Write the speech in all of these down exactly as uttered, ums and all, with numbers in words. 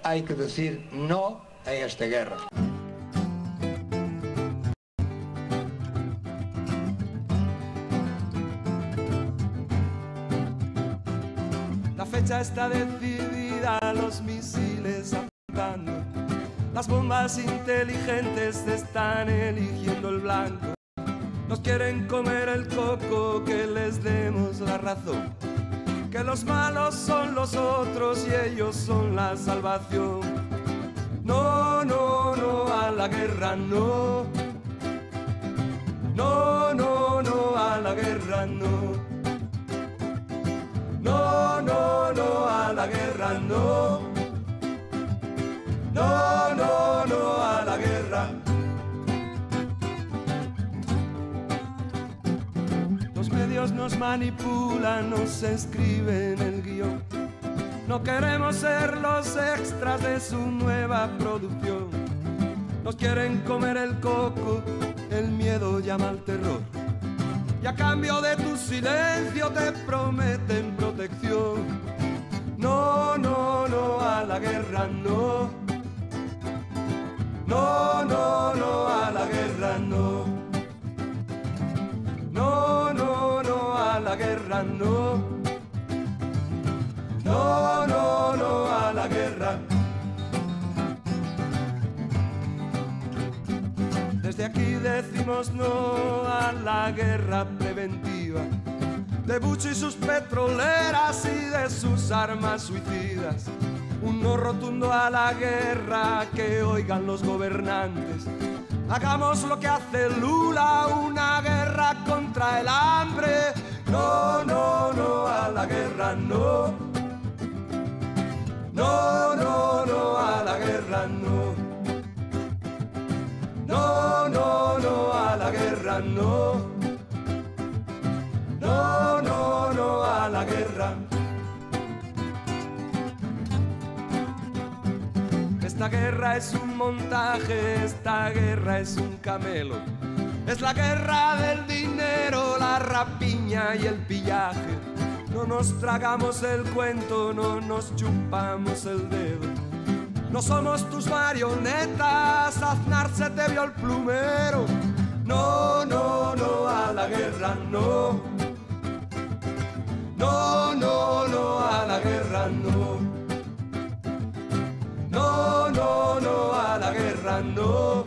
hay que decir no a esta guerra. La fecha está decidida, los misiles apuntando, las bombas inteligentes están eligiendo el blanco. Nos quieren comer el coco, que les demos la razón, que los malos son los otros y ellos son la salvación. No, no, no a la guerra, no. No, no, no a la guerra, no. No, no, no a la guerra, no. No, no, no a la guerra. Los medios nos manipulan, nos escriben el guión. No queremos ser los extras de su nueva producción. Nos quieren comer el coco, el miedo llama al terror. Y a cambio de tu silencio te prometen protección. No, no, no a la guerra, no. No, no, no a la guerra, no. No, no, no a la guerra, no. No, no, no a la guerra. Desde aquí decimos no a la guerra preventiva de Bush y sus petroleras y de sus armas suicidas. Un no rotundo a la guerra, que oigan los gobernantes. Hagamos lo que hace Lula, una guerra contra el hambre. No, no, no a la guerra, no. No, no, no a la guerra, no. No, no, no a la guerra, no. No, no, no a la guerra. Esta guerra es un montaje, esta guerra es un camelo. Es la guerra del dinero, la rapiña y el pillaje. No nos tragamos el cuento, no nos chupamos el dedo. No somos tus marionetas, Aznar se te vio el plumero. No, no, no a la guerra, no. No, no, no a la guerra, no. No, no, no a la guerra, no.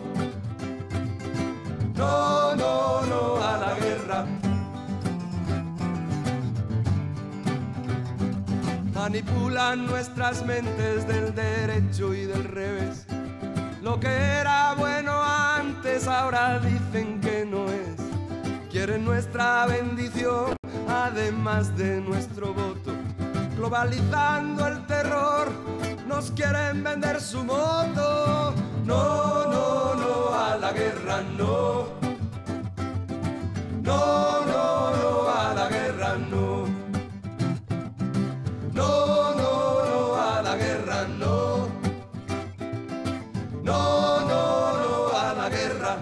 No, no, no a la guerra. Manipulan nuestras mentes del derecho y del revés. Lo que era bueno antes ahora dicen que no es. Quieren nuestra bendición además de nuestro voto. Globalizando el terror nos quieren vender su moto. No, no, no a la guerra, no. No, no, no a la guerra, no. No, no, no a la guerra, no. No, no, no a la guerra.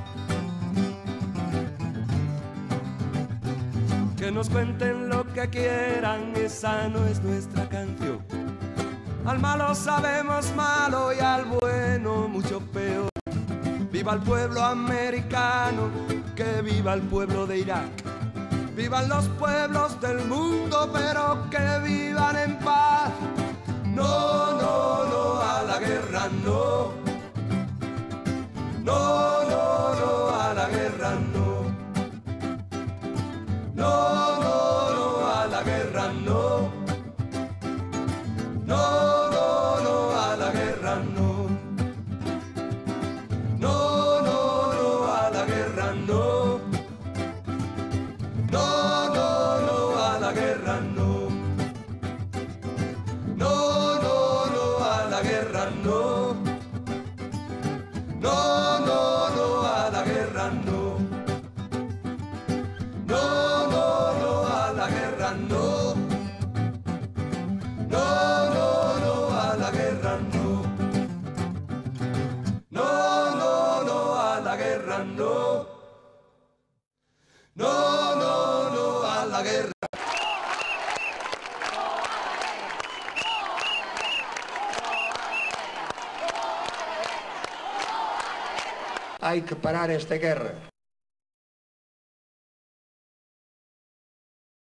Que nos cuenten lo que quieran, esa no es nuestra canción. Al malo sabemos malo y al bueno mucho peor. Viva el pueblo americano, que viva el pueblo de Irak. Vivan los pueblos del mundo, pero que vivan en paz. No, no, no a la guerra, no. No, no, no a la guerra, no. No, no, no a la guerra, no. No, no, no a la guerra, no. No, no, no a la guerra, no. No, no, no a la guerra, no. No, no, no a la guerra, no. No, no, no a la guerra, no. No, no, no a la guerra, no. No, no, no a la guerra, no. No, no, no a la guerra, no. No, no, no a la guerra. Hay que parar esta guerra.